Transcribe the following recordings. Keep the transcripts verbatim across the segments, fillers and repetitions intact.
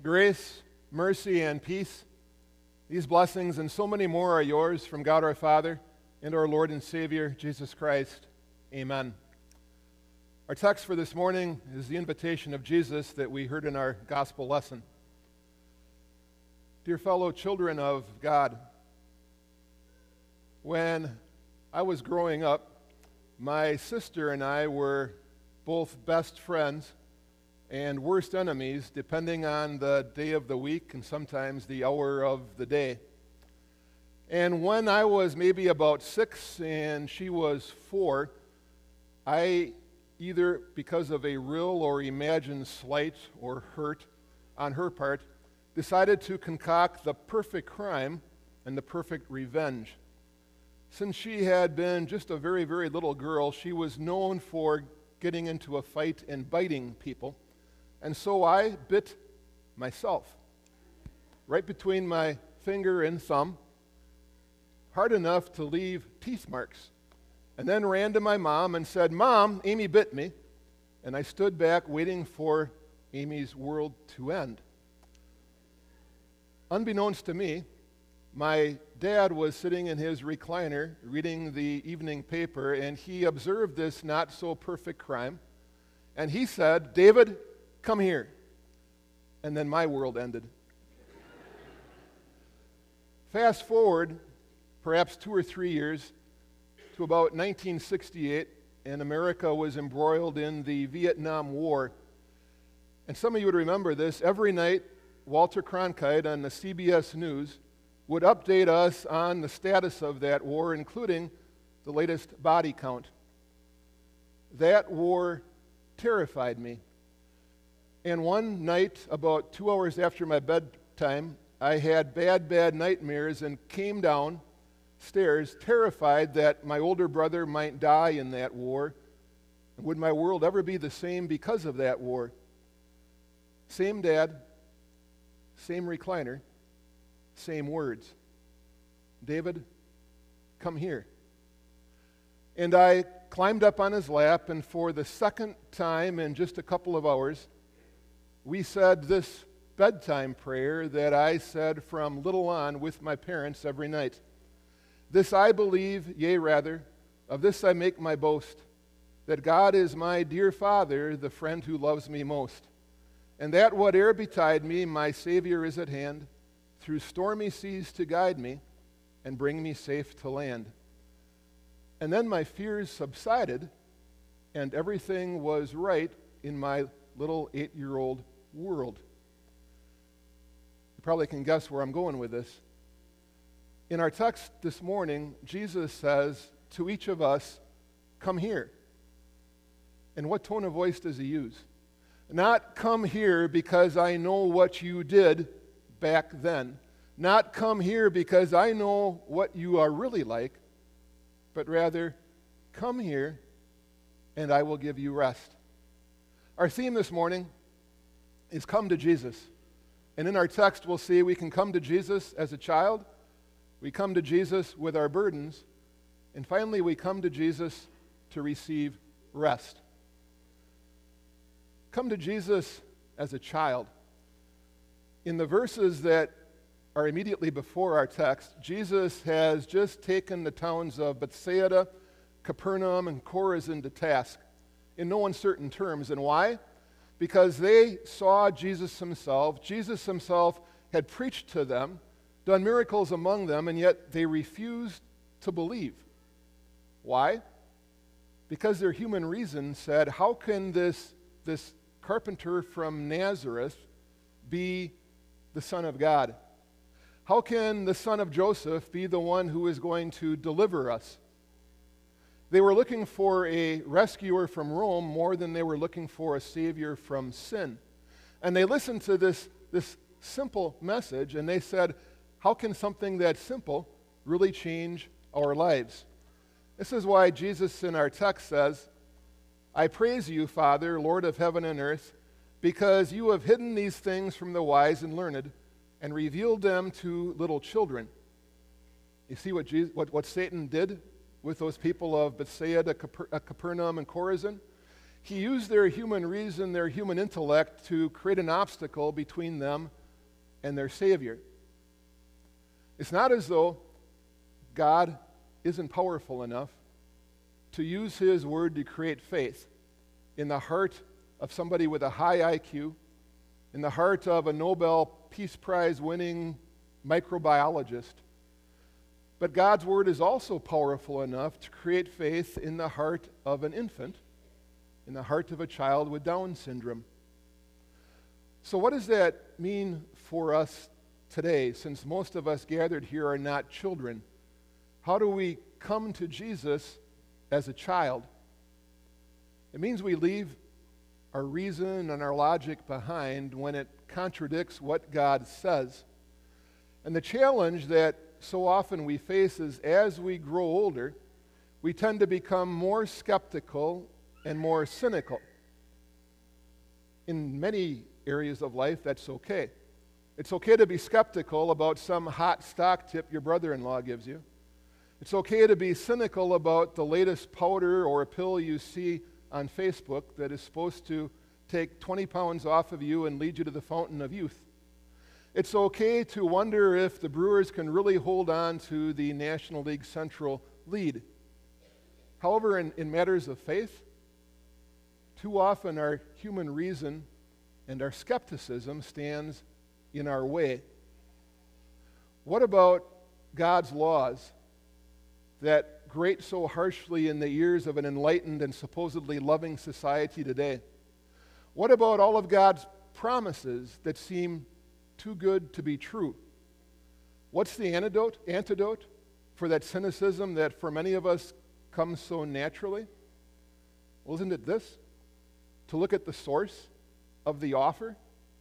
Grace, mercy, and peace, these blessings and so many more are yours from God our Father and our Lord and Savior, Jesus Christ. Amen. Our text for this morning is the invitation of Jesus that we heard in our gospel lesson. Dear fellow children of God, when I was growing up, my sister and I were both best friends and worst enemies, depending on the day of the week and sometimes the hour of the day. And when I was maybe about six and she was four, I, either because of a real or imagined slight or hurt on her part, decided to concoct the perfect crime and the perfect revenge. Since she had been just a very, very little girl, she was known for getting into a fight and biting people. And so I bit myself, right between my finger and thumb, hard enough to leave teeth marks, and then ran to my mom and said, "Mom, Amy bit me." And I stood back waiting for Amy's world to end. Unbeknownst to me, my dad was sitting in his recliner reading the evening paper, and he observed this not-so-perfect crime, and he said, "David, come here." And then my world ended. Fast forward perhaps two or three years to about nineteen sixty-eight, and America was embroiled in the Vietnam War. And some of you would remember this. Every night, Walter Cronkite on the C B S News would update us on the status of that war, including the latest body count. That war terrified me. And one night, about two hours after my bedtime, I had bad, bad nightmares and came downstairs terrified that my older brother might die in that war. And would my world ever be the same because of that war? Same dad, same recliner, same words. "David, come here." And I climbed up on his lap, and for the second time in just a couple of hours, we said this bedtime prayer that I said from little on with my parents every night. "This I believe, yea rather, of this I make my boast, that God is my dear Father, the friend who loves me most, and that whate'er betide me, my Savior is at hand, through stormy seas to guide me and bring me safe to land." And then my fears subsided, and everything was right in my little eight-year-old world. You probably can guess where I'm going with this. In our text this morning, Jesus says to each of us, "Come here." And what tone of voice does he use? Not "come here because I know what you did back then." Not "come here because I know what you are really like," but rather, "Come here and I will give you rest." Our theme this morning is "Come to Jesus." And in our text we'll see we can come to Jesus as a child, we come to Jesus with our burdens, and finally we come to Jesus to receive rest. Come to Jesus as a child. In the verses that are immediately before our text, Jesus has just taken the towns of Bethsaida, Capernaum, and Chorazin to task in no uncertain terms. And why? Because they saw Jesus himself. Jesus himself had preached to them, done miracles among them, and yet they refused to believe. Why? Because their human reason said, how can this, this carpenter from Nazareth be the Son of God? How can the son of Joseph be the one who is going to deliver us? They were looking for a rescuer from Rome more than they were looking for a savior from sin. And they listened to this, this simple message, and they said, how can something that simple really change our lives? This is why Jesus in our text says, "I praise you, Father, Lord of heaven and earth, because you have hidden these things from the wise and learned and revealed them to little children." You see what, Jesus, what, what Satan did with those people of Bethsaida, Caper, uh, Capernaum, and Chorazin? He used their human reason, their human intellect, to create an obstacle between them and their Savior. It's not as though God isn't powerful enough to use His Word to create faith in the heart of somebody with a high I Q, in the heart of a Nobel Peace Prize winning microbiologist. But God's Word is also powerful enough to create faith in the heart of an infant, in the heart of a child with Down syndrome. So what does that mean for us today, since most of us gathered here are not children? How do we come to Jesus as a child? It means we leave our reason and our logic behind when it contradicts what God says. And the challenge that so often we face is, as we grow older, we tend to become more skeptical and more cynical. In many areas of life, that's okay. It's okay to be skeptical about some hot stock tip your brother-in-law gives you. It's okay to be cynical about the latest powder or a pill you see on Facebook that is supposed to take twenty pounds off of you and lead you to the fountain of youth. It's okay to wonder if the Brewers can really hold on to the National League Central lead. However, in, in matters of faith, too often our human reason and our skepticism stands in our way. What about God's laws that grate so harshly in the ears of an enlightened and supposedly loving society today? What about all of God's promises that seem too good to be true? What's the antidote, antidote for that cynicism that for many of us comes so naturally? Well, isn't it this? To look at the source of the offer.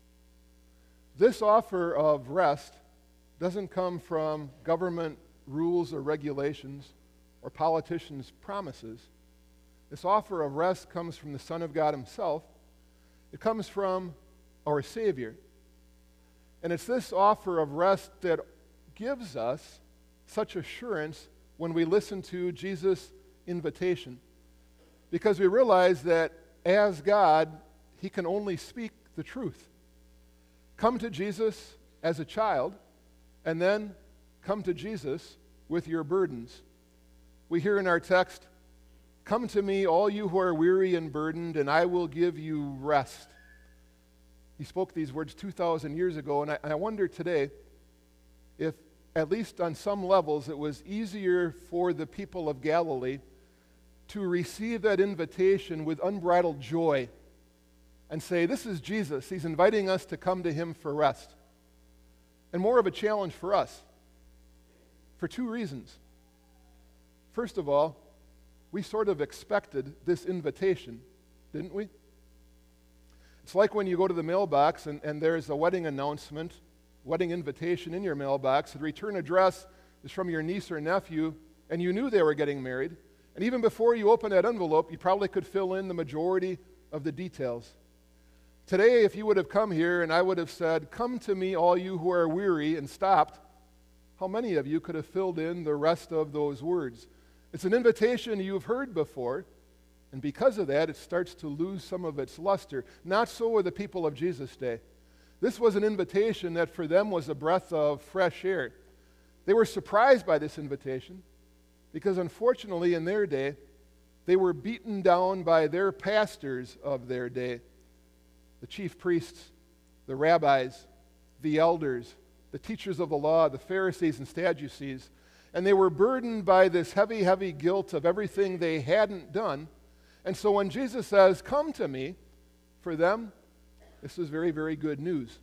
This offer of rest doesn't come from government rules or regulations or politicians' promises. This offer of rest comes from the Son of God Himself. It comes from our Savior. And it's this offer of rest that gives us such assurance when we listen to Jesus' invitation. Because we realize that as God, He can only speak the truth. Come to Jesus as a child, and then come to Jesus with your burdens. We hear in our text, "Come to me, all you who are weary and burdened, and I will give you rest." He spoke these words two thousand years ago, and I, I wonder today if, at least on some levels, it was easier for the people of Galilee to receive that invitation with unbridled joy and say, "This is Jesus. He's inviting us to come to Him for rest." And more of a challenge for us, for two reasons. First of all, we sort of expected this invitation, didn't we? It's like when you go to the mailbox and, and there's a wedding announcement, wedding invitation in your mailbox. The return address is from your niece or nephew, and you knew they were getting married. And even before you opened that envelope, you probably could fill in the majority of the details. Today, if you would have come here and I would have said, "Come to me, all you who are weary," and stopped, how many of you could have filled in the rest of those words? It's an invitation you've heard before, and because of that, it starts to lose some of its luster. Not so with the people of Jesus' day. This was an invitation that for them was a breath of fresh air. They were surprised by this invitation because, unfortunately, in their day, they were beaten down by their pastors of their day. The chief priests, the rabbis, the elders, the teachers of the law, the Pharisees and Sadducees, and they were burdened by this heavy, heavy guilt of everything they hadn't done. And so when Jesus says, "Come to me," for them, this is very, very good news.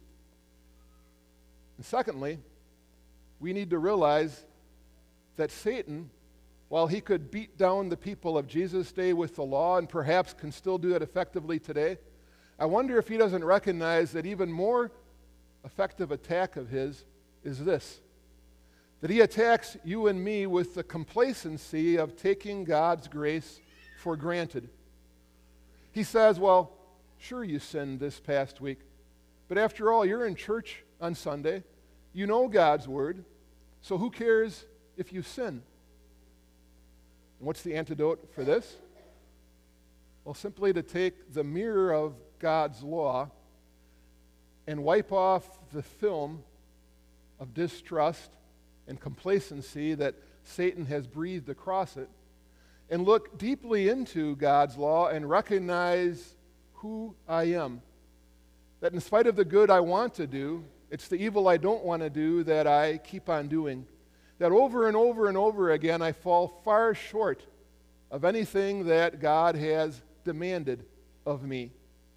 And secondly, we need to realize that Satan, while he could beat down the people of Jesus' day with the law and perhaps can still do that effectively today, I wonder if he doesn't recognize that even more effective attack of his is this: that he attacks you and me with the complacency of taking God's grace for granted. He says, "Well, sure you sinned this past week, but after all, you're in church on Sunday. You know God's word, so who cares if you sin?" And what's the antidote for this? Well, simply to take the mirror of God's law and wipe off the film of distrust and complacency that Satan has breathed across it, and look deeply into God's law and recognize who I am. That in spite of the good I want to do, it's the evil I don't want to do that I keep on doing. That over and over and over again I fall far short of anything that God has demanded of me.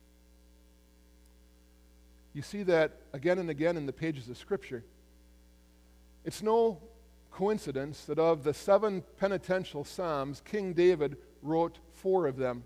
You see that again and again in the pages of Scripture. It's no coincidence that of the seven penitential psalms, King David wrote four of them.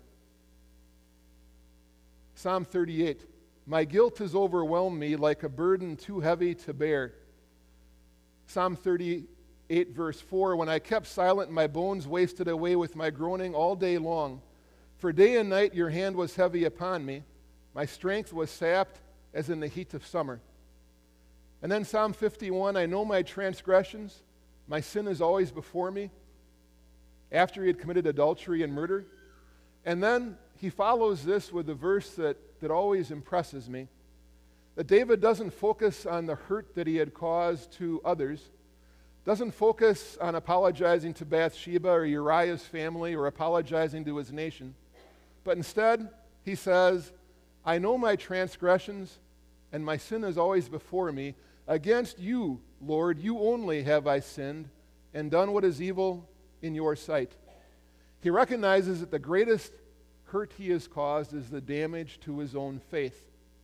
Psalm thirty-eight, my guilt has overwhelmed me like a burden too heavy to bear. Psalm thirty-eight, verse four, when I kept silent, my bones wasted away with my groaning all day long. For day and night your hand was heavy upon me. My strength was sapped as in the heat of summer. And then Psalm fifty-one, I know my transgressions. My sin is always before me, after he had committed adultery and murder. And then he follows this with a verse that, that always impresses me, that David doesn't focus on the hurt that he had caused to others, doesn't focus on apologizing to Bathsheba or Uriah's family or apologizing to his nation, but instead he says, I know my transgressions, and my sin is always before me. Against you, Lord, you only have I sinned and done what is evil in your sight. He recognizes that the greatest hurt he has caused is the damage to his own faith.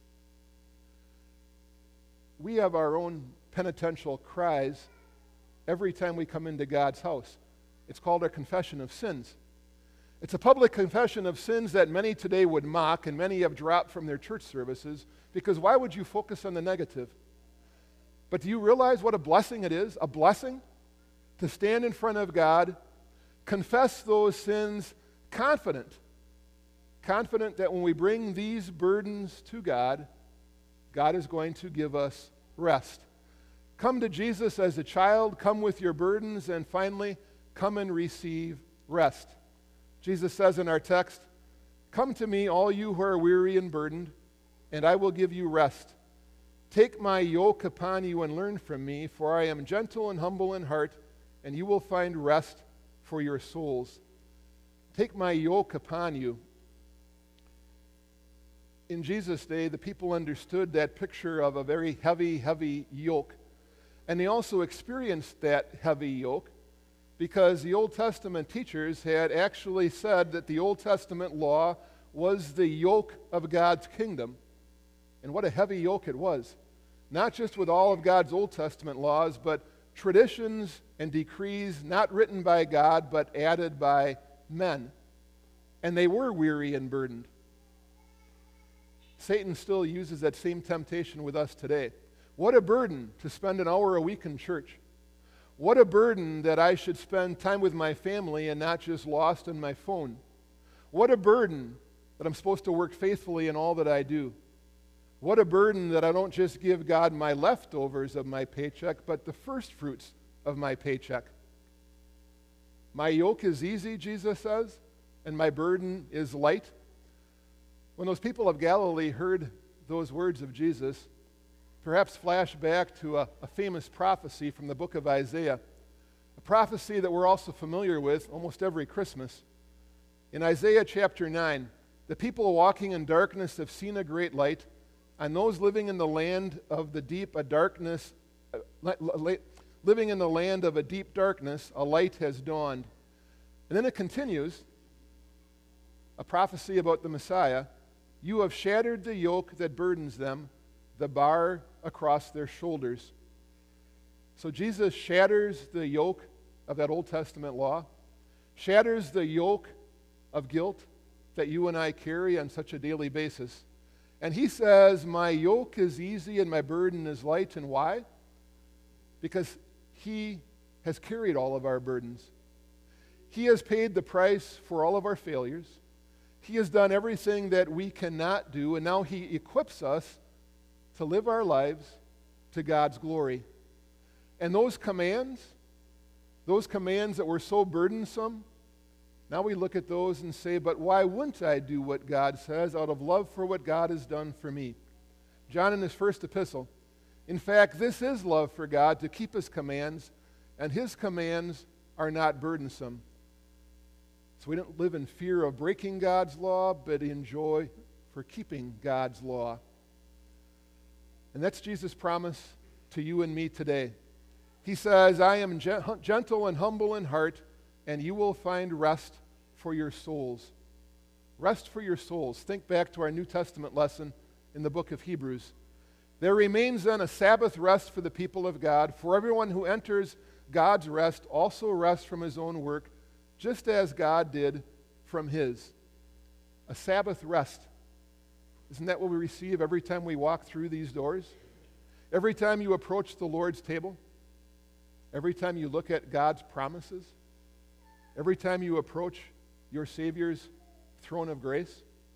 We have our own penitential cries every time we come into God's house. It's called our confession of sins. It's a public confession of sins that many today would mock, and many have dropped from their church services, because why would you focus on the negative? But do you realize what a blessing it is? A blessing to stand in front of God, confess those sins, confident, confident that when we bring these burdens to God, God is going to give us rest. Come to Jesus as a child, come with your burdens, and finally, come and receive rest. Jesus says in our text, come to me, all you who are weary and burdened, and I will give you rest. Take my yoke upon you and learn from me, for I am gentle and humble in heart, and you will find rest for your souls. Take my yoke upon you. In Jesus' day, the people understood that picture of a very heavy, heavy yoke. And they also experienced that heavy yoke because the Old Testament teachers had actually said that the Old Testament law was the yoke of God's kingdom. And what a heavy yoke it was. Not just with all of God's Old Testament laws, but traditions and decrees not written by God, but added by men. And they were weary and burdened. Satan still uses that same temptation with us today. What a burden to spend an hour a week in church. What a burden that I should spend time with my family and not just lost in my phone. What a burden that I'm supposed to work faithfully in all that I do. What a burden that I don't just give God my leftovers of my paycheck, but the first fruits of my paycheck. My yoke is easy, Jesus says, and my burden is light. When those people of Galilee heard those words of Jesus, perhaps flash back to a, a famous prophecy from the book of Isaiah, a prophecy that we're also familiar with almost every Christmas. In Isaiah chapter nine, the people walking in darkness have seen a great light. On those living in the land of the deep, a darkness, uh, living in the land of a deep darkness, a light has dawned. And then it continues, a prophecy about the Messiah. You have shattered the yoke that burdens them, the bar across their shoulders. So Jesus shatters the yoke of that Old Testament law, shatters the yoke of guilt that you and I carry on such a daily basis. And he says, my yoke is easy and my burden is light. And why? Because he has carried all of our burdens. He has paid the price for all of our failures. He has done everything that we cannot do, and now he equips us to live our lives to God's glory. And those commands, those commands that were so burdensome, Now we look at those and say, but why wouldn't I do what God says out of love for what God has done for me? John in his first epistle, in fact, this is love for God, to keep his commands, and his commands are not burdensome. So we don't live in fear of breaking God's law, but in joy for keeping God's law. And that's Jesus' promise to you and me today. He says, I am gentle and humble in heart, and you will find rest for your souls. Rest for your souls. Think back to our New Testament lesson in the book of Hebrews. There remains then a Sabbath rest for the people of God. For everyone who enters God's rest also rests from his own work, just as God did from his. A Sabbath rest. Isn't that what we receive every time we walk through these doors? Every time you approach the Lord's table? Every time you look at God's promises? Every time you approach your Savior's throne of grace?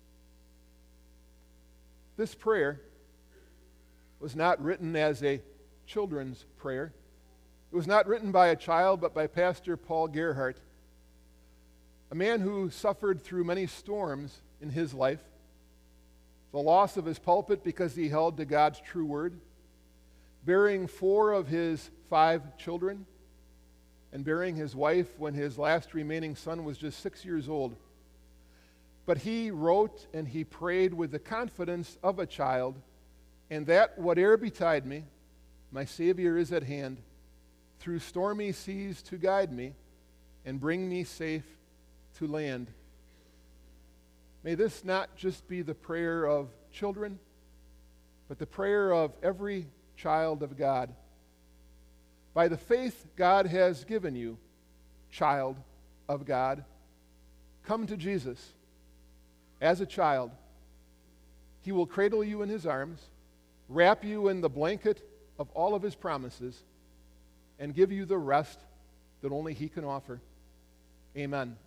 This prayer was not written as a children's prayer. It was not written by a child, but by Pastor Paul Gerhardt, a man who suffered through many storms in his life. The loss of his pulpit because he held to God's true word, burying four of his five children, and burying his wife when his last remaining son was just six years old. But he wrote and he prayed with the confidence of a child, and that whate'er betide me, my Savior is at hand, through stormy seas to guide me and bring me safe to land. May this not just be the prayer of children, but the prayer of every child of God. By the faith God has given you, child of God, come to Jesus as a child. He will cradle you in his arms, wrap you in the blanket of all of his promises, and give you the rest that only he can offer. Amen.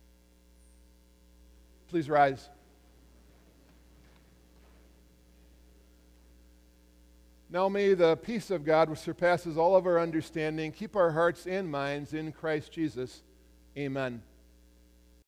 Please rise. Now may the peace of God, which surpasses all of our understanding, keep our hearts and minds in Christ Jesus. Amen.